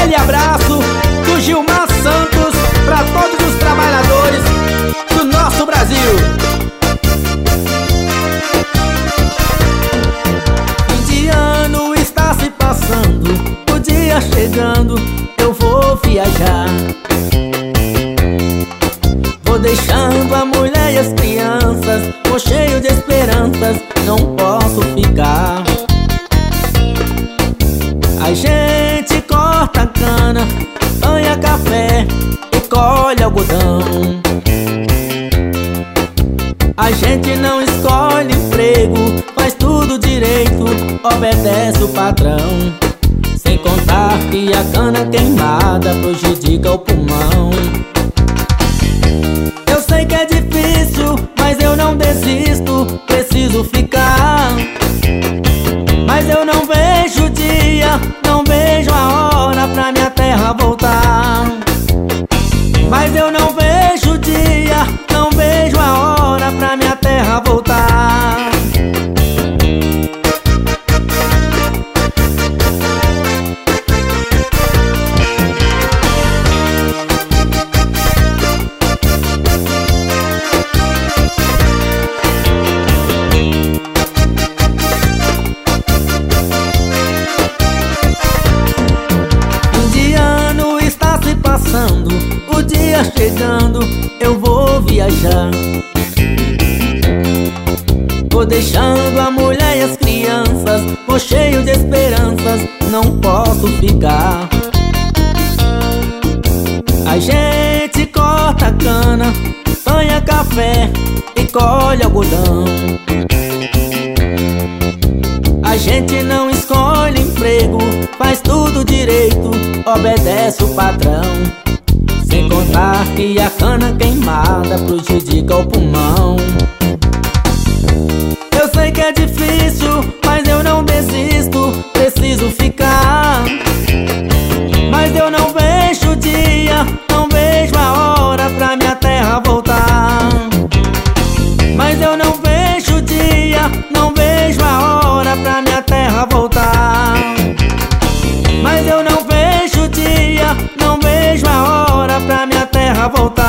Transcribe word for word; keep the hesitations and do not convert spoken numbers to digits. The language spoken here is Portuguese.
Aquele abraço do Gilmar Santos para todos os trabalhadores do nosso Brasil. Fim de ano está se passando, o dia chegando, eu vou viajar. Vou deixando a mulher e as crianças, vou cheio de esperanças, não posso ficar. A gente corta cana, banha café e colhe algodão. A gente não escolhe emprego, faz tudo direito, obedece o patrão. Sem contar que a cana queimada prejudica o pulmão. Eu sei que é difícil, mas eu não desisto, preciso ficar. Mas eu não vejo o dia, não vejo a hora pra minha terra voltar. Mas eu não vejo o dia, não vejo a hora pra minha terra voltar. O dia chegando, eu vou viajar. Vou deixando a mulher e as crianças, vou cheio de esperanças, não posso ficar. A gente corta cana, banha café e colhe algodão. A gente não escolhe emprego, faz tudo direito, obedece o patrão. Sem contar que a cana queimada prejudica o pulmão. Eu sei que é difícil, mas eu não desisto, preciso ficar. Mas eu não vejo o dia, não vejo a hora pra minha terra voltar. Mas eu não vejo o dia, não vejo a hora pra minha terra voltar. Mas eu não vejo o dia, não vejo a hora pra minha terra voltar.